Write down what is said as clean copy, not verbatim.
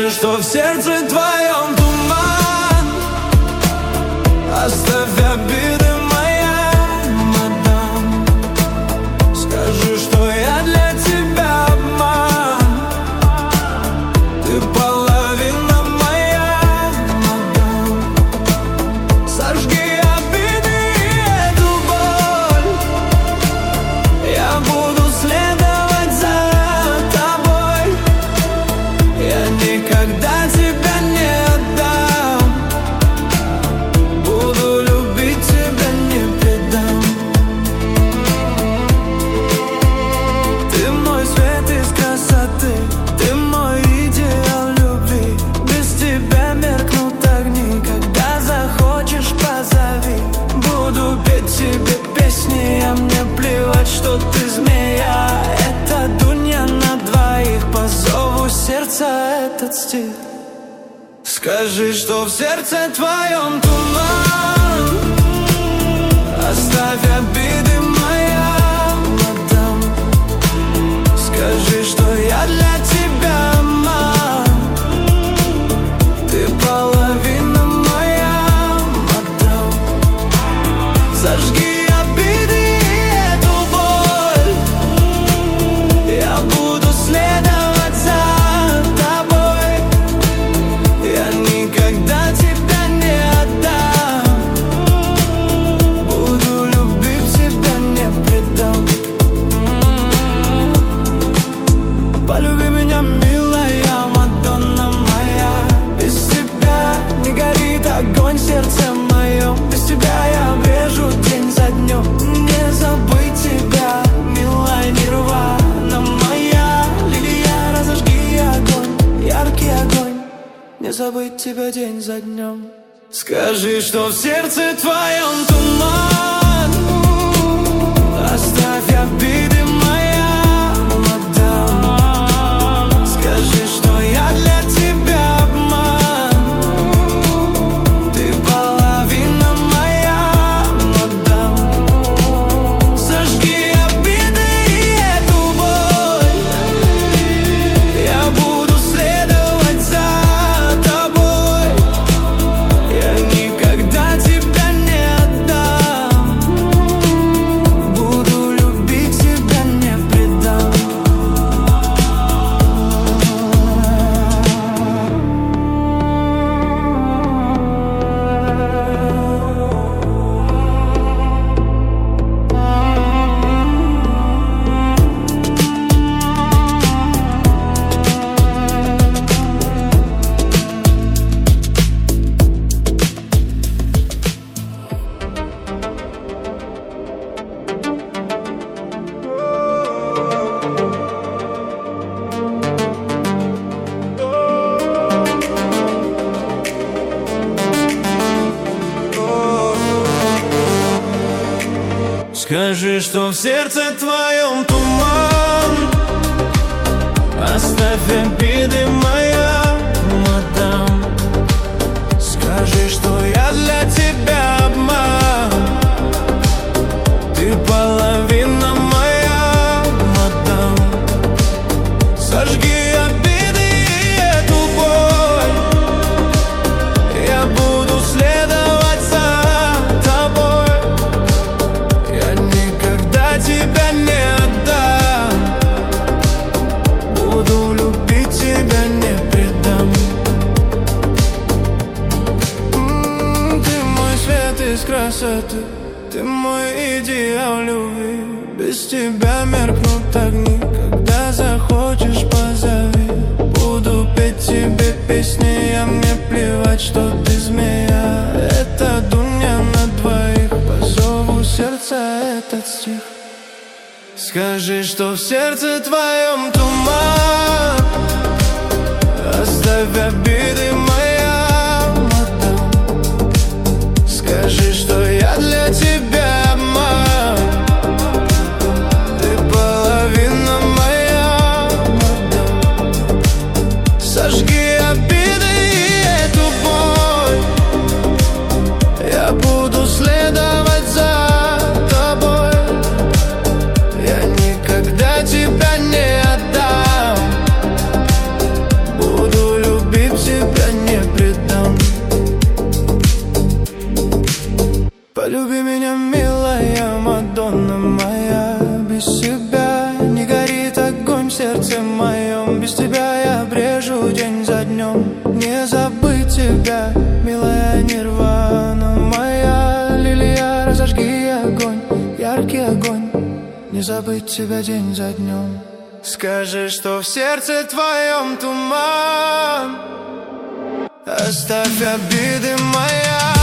Скажи, что в сердце твоем туман. Оставь обиды, моя мадам. Скажи, что я для тебя обман. Ты половина моя мадам. Сожги обиды и эту боль. Я буду следовать за тобой. Я никогда тебя не отдам. Буду любить тебя, не предам. Ты мой свет из красоты, ты мой идеал любви. Без тебя меркнут огни, когда захочешь, позови. Буду петь тебе песни, а мне плевать, что ты змея. Это дунья на двоих, по зову сердца этот стих. Скажи, что в сердце твоем туман. Оставь обиды, моя мадам. Скажи, что я для тебя обман. Ты половина моя мадам. Зажги обиды и эту боль. Я буду следовать за тобой. Я никогда тебя не отдам. Буду любить тебя, не предам. Полюби меня, милая Мадонна моя. Без тебя не горит огонь в сердце моем. Без тебя я брежу день за днем. Не забыть тебя, милая Нирвана моя. Лилия, разожги огонь, яркий огонь. Не забыть тебя день за днем. Скажи, что в сердце твоем туман. Оставь обиды, моя мадам. Скажи, что я для тебя обман. Ты половина моя мадам. Зажги обиды и эту боль. Я буду следовать за тобой. Я никогда тебя не отдам. Буду любить тебя, не предам. Скажи, что в сердце твоем туман. Оставь обиды, моя мадам. Скажи, что я для тебя обман. Ты половина моя мадам. Сожги обиды и эту боль. Я буду следовать за тобой. Я никогда тебя не отдам. Буду любить тебя, не предам. Ты мой свет из красоты, ты мой идеал любви. Без тебя меркнут огни, когда захочешь, позови. Буду петь тебе песни, а мне плевать, что ты змея. Это дунья на двоих, по зову сердца этот стих. Скажи, что в сердце твоем туман. Оставь обиды, моя мадам. Скажи, что я для тебя обман. Ты половина моя мадам. Сожги обиды и эту боль. Я буду следовать за тобой. Я никогда тебя не отдам. Буду любить не забыть тебя день за днем. Скажи, что в сердце твоем туман, оставь обиды, моя.